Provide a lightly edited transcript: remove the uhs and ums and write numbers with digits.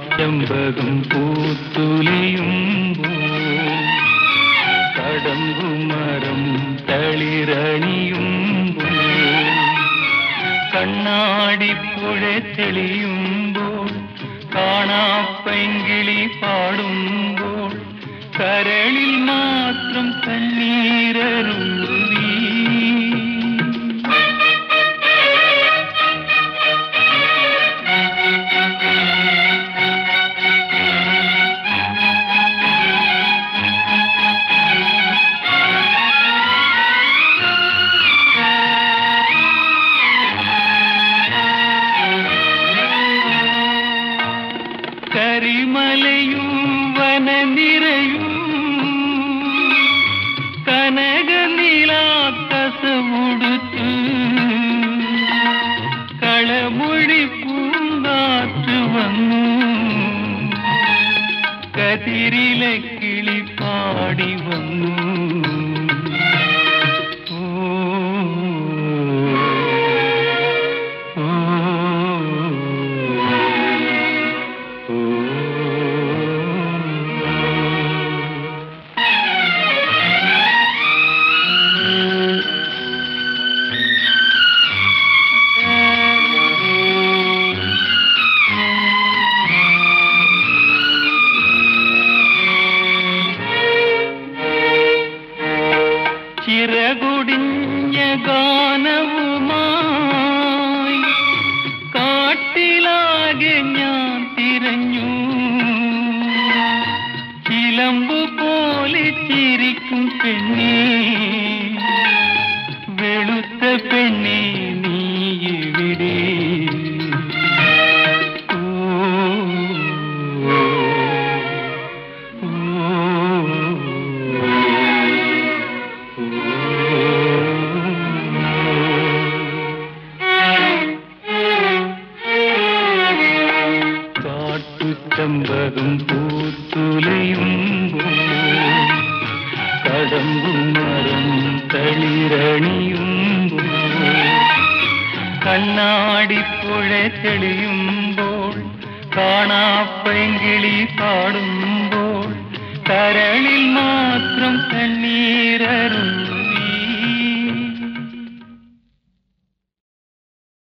ചെമ്പകം പൂത്തുലയുമ്പോൾ കടമ്പുമരം തളിരണിയുമ്പോൾ കണ്ണാടിപ്പുഴ തെളിയുമ്പോൾ കാണാപ്പൈങ്കിളി പാടുമ്പോൾ കരളിൽ മാത്രം കണ്ണീരരുവി കരിമലയും വനനിരയും കനകനീലാക്കസമുടുത്ത് കളമൊഴി പൂങ്കാറ്റ് വന്നു കതിരിലെ കിളി പാടി വന്നു ചിറകുടിഞ്ഞ ഗാനവുമായി കാട്ടിലാകെ ഞാൻ തിരഞ്ഞു ചിലമ്പു പോലെ ചിരിക്കും പെണ്ണേ വെളുത്ത പെണ്ണേ നീ എവിടെ ചെമ്പകം പൂത്തുലയുമ്പോൾ കടമ്പുമരം തളിരണിയുമ്പോൾ കണ്ണാടിപ്പുഴ തെളിയുമ്പോൾ കാണാപ്പൈങ്കിളി പാടുമ്പോൾ കരളിൽ മാത്രം